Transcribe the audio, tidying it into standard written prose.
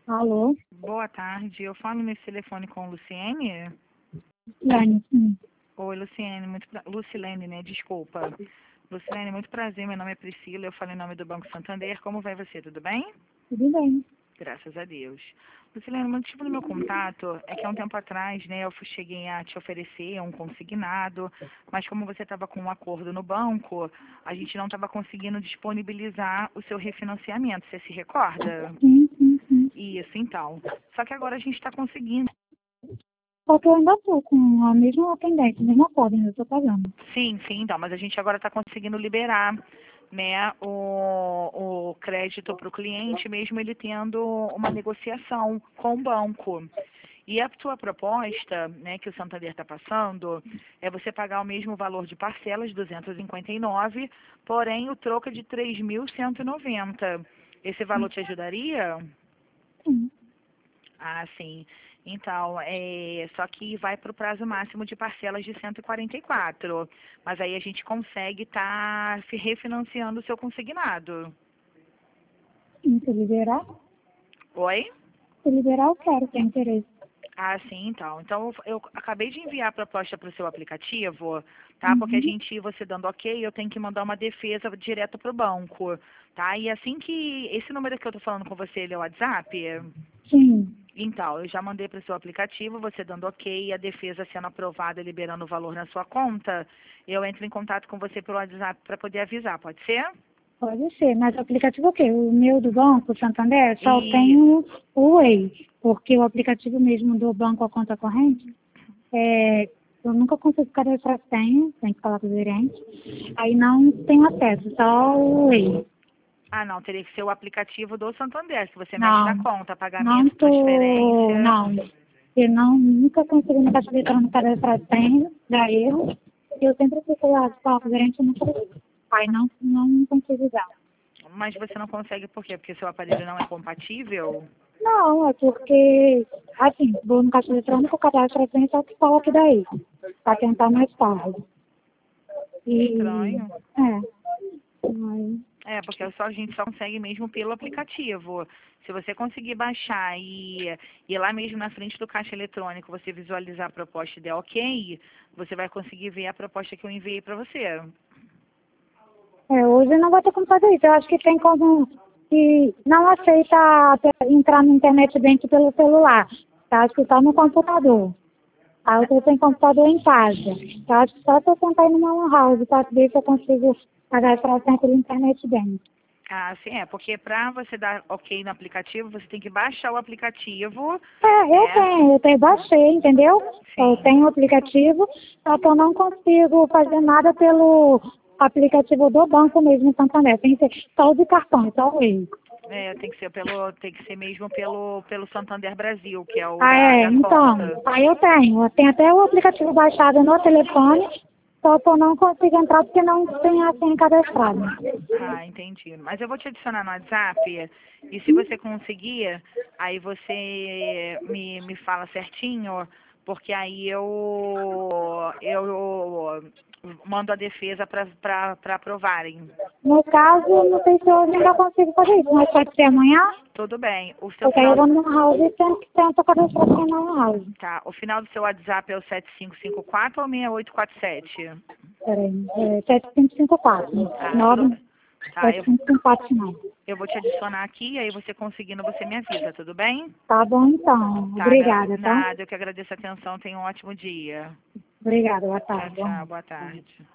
Alô? Boa tarde, eu falo nesse telefone com Luciene. Lani, sim. Oi, Luciene, Lucilene, né? Desculpa. Lucilene, muito prazer, meu nome é Priscila, eu falo em nome do Banco Santander. Como vai você, tudo bem? Tudo bem. Graças a Deus. Lucilene, o motivo do meu contato é que há um tempo atrás, né, eu cheguei a te oferecer um consignado, mas como você estava com um acordo no banco, a gente não estava conseguindo disponibilizar o seu refinanciamento. Você se recorda? Sim, sim, sim. Isso, então. Só que agora a gente está conseguindo. Só que eu ainda estou com a mesma pendência, a mesma corda, ainda estou pagando. Sim, sim, então, mas a gente agora está conseguindo liberar, né, o crédito para o cliente, mesmo ele tendo uma negociação com o banco. E a sua proposta, né, que o Santander está passando, é você pagar o mesmo valor de parcelas, 259, porém o troco é de 3.190. Esse valor te ajudaria? Sim. Ah, sim. Então, só que vai para o prazo máximo de parcelas de 144. Mas aí a gente consegue estar se refinanciando o seu consignado. Sim, se liberar, Oi? eu quero, tem interesse. Ah, sim, então. Então, eu acabei de enviar a proposta para o seu aplicativo, tá? Porque Uhum. você dando ok, eu tenho que mandar uma defesa direto para o banco, tá? E assim que... Esse número que eu tô falando com você, ele é o WhatsApp? Sim, Então, eu já mandei para o seu aplicativo, você dando ok, e a defesa sendo aprovada, liberando o valor na sua conta, eu entro em contato com você pelo WhatsApp para poder avisar, pode ser? pode ser. Mas o aplicativo o quê? O meu do banco, Santander, só Isso. tenho o Way, porque o aplicativo mesmo do banco, a conta corrente, eu nunca consigo cadastrar senha, tem que falar com o gerente. Aí não tenho acesso, só o Way. Ah, não, teria que ser o aplicativo do Santander, que você mexe na Não, conta, não pagamento, tô, transferência. não. Eu não, nunca consegui me caixa eletrônica cadastrar senha, dá erro. Eu sempre fico lá, falar com o gerente, eu não consigo. Aí não consigo usar. Mas você não consegue por quê? Porque seu aparelho não é compatível? Não, é porque, assim, vou no caixa eletrônico, cadastro a senha, só que fala que dá erro. Pra tentar mais tarde. E, Estranho. aí, Porque a gente só consegue mesmo pelo aplicativo. Se você conseguir baixar e ir lá mesmo na frente do caixa eletrônico, você visualizar a proposta e der ok, você vai conseguir ver a proposta que eu enviei para você. hoje não vai ter como fazer isso. Eu acho que tem como que não aceita entrar no internet bank pelo celular. Eu acho que só no computador. Aí eu tenho computador em casa. Eu acho que só se eu sentar aí numa lan house para ver se eu consigo pagar essa senha pela internet bank. Ah, sim, porque para você dar ok no aplicativo, você tem que baixar o aplicativo, né? Eu tenho, baixei, entendeu? Eu Sim. tenho o aplicativo, só que eu não consigo fazer nada pelo aplicativo do banco mesmo em Santander. Tem que ser só o de cartão, só o erro. Tem que ser mesmo pelo Santander Brasil, que é o da Então, conta. aí eu tenho até o aplicativo baixado no telefone, só que eu não consigo entrar porque não tem a senha cadastrada. Ah, entendi. Mas eu vou te adicionar no WhatsApp e se você conseguir, aí você me fala certinho, porque aí eu mando a defesa para aprovarem. No caso, não sei se hoje ainda consigo fazer isso, mas pode ser amanhã, Tudo bem. O seu porque aí eu final, vou no house e tento cadastrar no house. tá, o final do seu WhatsApp é o 7554 ou 6847? Peraí, 7554, Ah, tudo 9, bem. Tá, 7554 final. eu vou te adicionar aqui, aí você conseguindo, você me avisa, tudo bem? Tá bom então, Tá, obrigada, tá? nada, eu que agradeço a atenção, tenha um ótimo dia. Obrigada, boa Tchau, tarde. tchau, boa tarde.